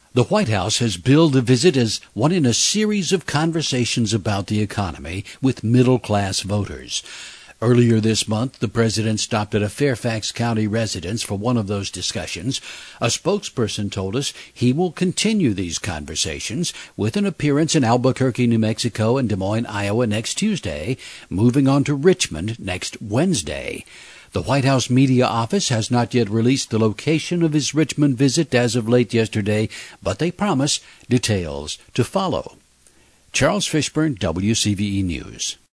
The White House has billed the visit as one in a series of conversations about the economy with middle-class voters. Earlier this month, the president stopped at a Fairfax County residence for one of those discussions. A spokesperson told us he will continue these conversations with an appearance in Albuquerque, New Mexico and Des Moines, Iowa next Tuesday, moving on to Richmond next Wednesday. The White House media office has not yet released the location of his Richmond visit as of late yesterday, but they promise details to follow. Charles Fishburne, WCVE News.